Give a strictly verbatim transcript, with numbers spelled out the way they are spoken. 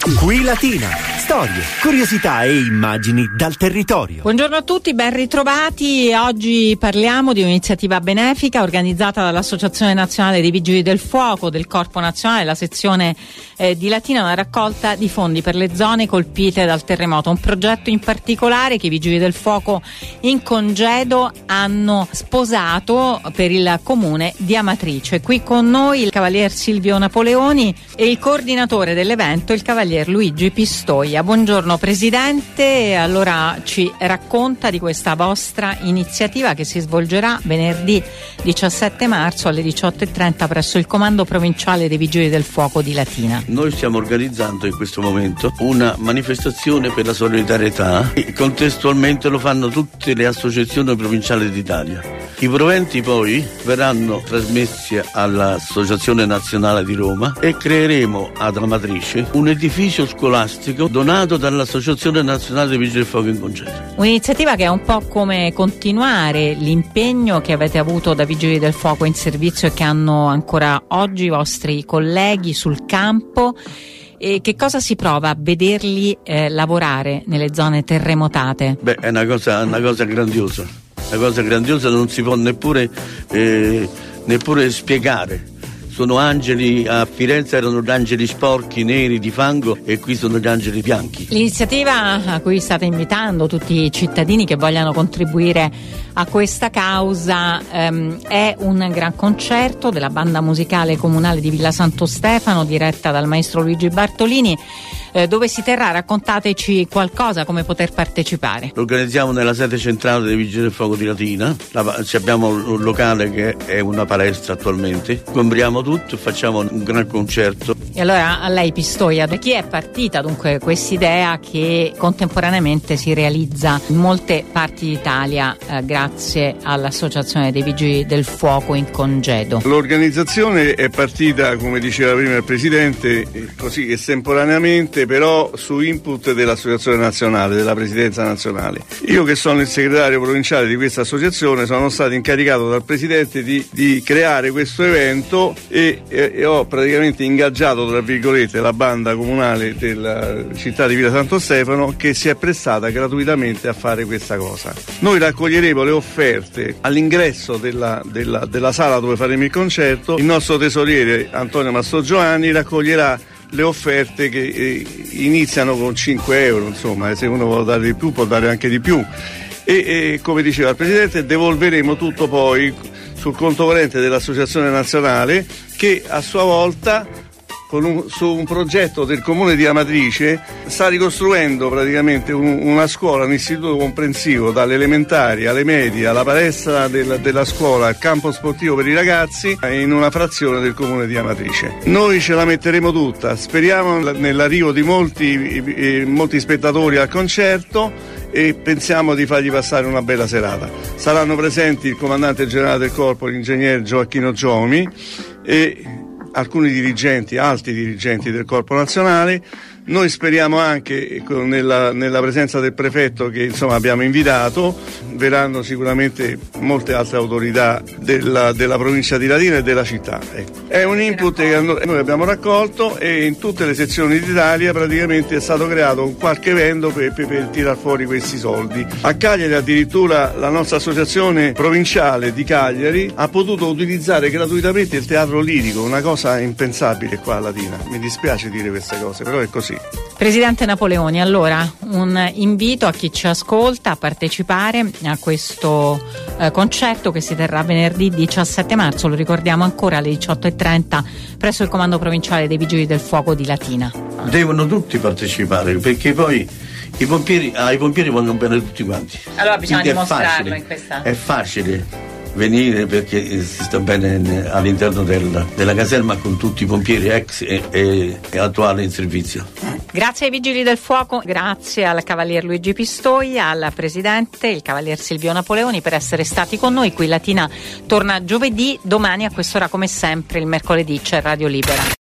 Qui Latina, storie, curiosità e immagini dal territorio. Buongiorno a tutti, ben ritrovati. Oggi parliamo di un'iniziativa benefica organizzata dall'Associazione Nazionale dei Vigili del Fuoco del Corpo Nazionale, la sezione eh, di Latina, una raccolta di fondi per le zone colpite dal terremoto. Un progetto in particolare che i Vigili del Fuoco in congedo hanno sposato per il comune di Amatrice. Qui con noi il Cavalier Silvio Napoleoni e il coordinatore dell'evento, il Cavalier Luigi Pistoia. Buongiorno Presidente, allora ci racconta di questa vostra iniziativa che si svolgerà venerdì diciassette marzo alle diciotto e trenta presso il Comando Provinciale dei Vigili del Fuoco di Latina. Noi stiamo organizzando in questo momento una manifestazione per la solidarietà e contestualmente lo fanno tutte le associazioni provinciali d'Italia. I proventi poi verranno trasmessi all'Associazione Nazionale di Roma e creeremo ad Amatrice un edificio scolastico donato dall'Associazione Nazionale dei Vigili del Fuoco in congedo. Un'iniziativa che è un po' come continuare l'impegno che avete avuto da Vigili del Fuoco in servizio e che hanno ancora oggi i vostri colleghi sul campo. E che cosa si prova a vederli eh, lavorare nelle zone terremotate? Beh, è una cosa, una cosa grandiosa, una cosa grandiosa non si può neppure, eh, neppure spiegare. Sono angeli, a Firenze erano gli angeli sporchi, neri, di fango, e qui sono gli angeli bianchi. L'iniziativa a cui state invitando tutti i cittadini che vogliano contribuire a questa causa ehm, è un gran concerto della banda musicale comunale di Villa Santo Stefano, diretta dal maestro Luigi Bartolini, eh, dove si terrà. Raccontateci qualcosa, come poter partecipare. Lo organizziamo nella sede centrale dei Vigili del Fuoco di Latina. La, abbiamo un locale che è una palestra attualmente. Compriamo tutto e facciamo un gran concerto. E allora a lei Pistoia, da chi è partita dunque quest'idea che contemporaneamente si realizza in molte parti d'Italia eh, grazie all'Associazione dei Vigili del Fuoco in congedo? L'organizzazione è partita, come diceva prima il Presidente, così estemporaneamente, però su input dell'Associazione Nazionale, della Presidenza Nazionale. Io, che sono il segretario provinciale di questa associazione, sono stato incaricato dal Presidente di, di creare questo evento e, e, e ho praticamente ingaggiato, tra virgolette, la banda comunale della città di Villa Santo Stefano, che si è prestata gratuitamente a fare questa cosa. Noi raccoglieremo le offerte all'ingresso della, della, della sala dove faremo il concerto. Il nostro tesoriere Antonio Mastrogiovanni raccoglierà le offerte che eh, iniziano con cinque euro, insomma, e se uno vuole dare di più può dare anche di più. E, e come diceva il Presidente, devolveremo tutto poi sul conto corrente dell'Associazione Nazionale, che a sua volta, con un, su un progetto del comune di Amatrice, sta ricostruendo praticamente un, una scuola, un istituto comprensivo, dalle elementari alle medie, alla palestra del, della scuola, al campo sportivo per i ragazzi, in una frazione del comune di Amatrice. Noi ce la metteremo tutta, speriamo nell'arrivo di molti, eh, molti spettatori al concerto, e pensiamo di fargli passare una bella serata. Saranno presenti il comandante generale del corpo, l'ingegner Gioacchino Giomi, e alcuni dirigenti, alti dirigenti del Corpo Nazionale. Noi speriamo anche, nella, nella presenza del prefetto che insomma abbiamo invitato, verranno sicuramente molte altre autorità della, della provincia di Latina e della città. Ecco. È un input che noi abbiamo raccolto, e in tutte le sezioni d'Italia praticamente è stato creato un qualche evento per, per, per tirar fuori questi soldi. A Cagliari addirittura la nostra associazione provinciale di Cagliari ha potuto utilizzare gratuitamente il teatro lirico, una cosa impensabile qua a Latina. Mi dispiace dire queste cose, però è così. Presidente Napoleoni, allora un invito a chi ci ascolta a partecipare a questo eh, concerto che si terrà venerdì diciassette marzo, lo ricordiamo ancora, alle diciotto e trenta presso il Comando Provinciale dei Vigili del Fuoco di Latina. Devono tutti partecipare, perché poi i pompieri, ai pompieri vanno bene tutti quanti. Allora bisogna Quindi dimostrarlo è facile, in questa... È facile venire, perché si sta bene all'interno del, della caserma con tutti i pompieri ex e, e, e attuali in servizio. Grazie ai Vigili del Fuoco, grazie al Cavalier Luigi Pistoia, al Presidente, il Cavalier Silvio Napoleoni, per essere stati con noi. Qui Latina torna giovedì, domani a quest'ora come sempre, il mercoledì c'è Radio Libera.